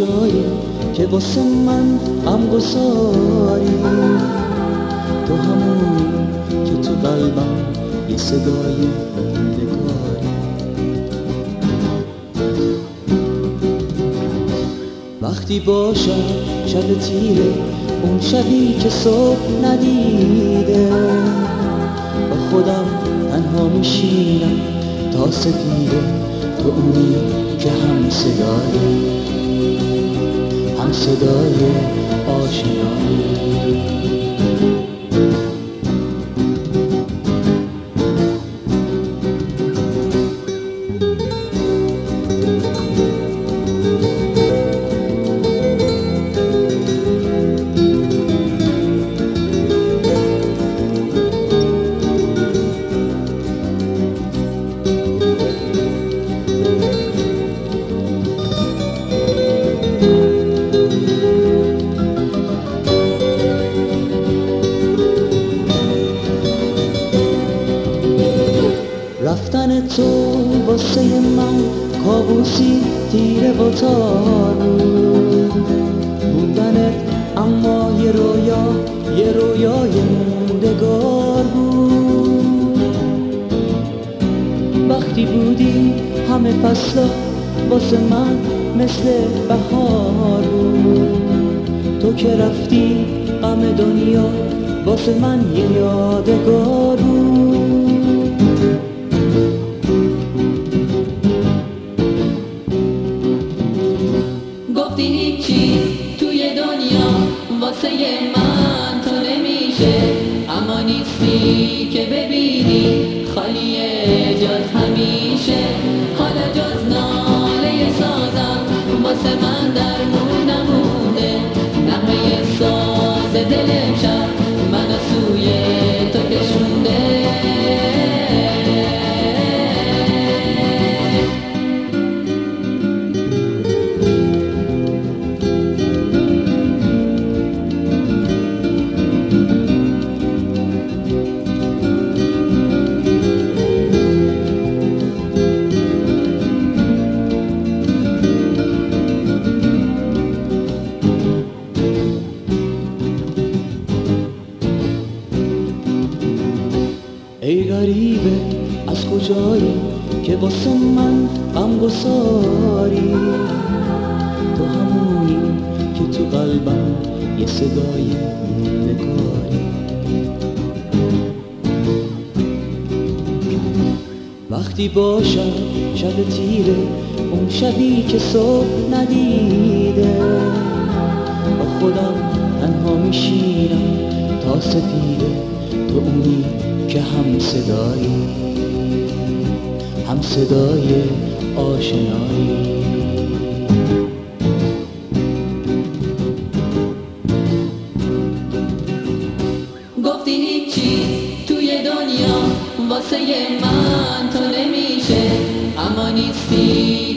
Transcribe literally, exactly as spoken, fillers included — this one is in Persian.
کجایی که واسه من غم گساری؟ تو همونی که تو قلبم یه صدای موندگاری. وقتی باشم شب تیره، اون شبی که صبح ندیده، با خودم تنها میشینم تا سپیده. تو اونی که هم صدایی، هم صدای آشنایی. رفتن تو واسه من کابوسی تیره و تارو، موندنت اما یه رویا، یه رویای موندگار بود. وقتی بودی همه فصلا واسه من مثل بهار بود. تو که رفتی غم دنیا واسه من یه یادگار بود. گفتی هیچ چیز توی دنیا واسه من تو نمیشه، اما نیستی که ببینی خالیه جز همیشه. حالا جز ناله سازم واسه من درمون نمونده، نغمه ساز دل امشب منو سوی تو کشونده. ای غریبه از کجایی که واسه من غم گساری؟ تو همونی که تو قلبم یه صدای موندگاری. وقتی باشم شب تیره، اون شبی که صبح ندیده، با خودم تنها میشینم تا سپیده. تو اونی که هم صدایی، هم صدای آشنایی. گفتی هیچ چیز توی دنیا واسه من تو نمیشه، اما نیستی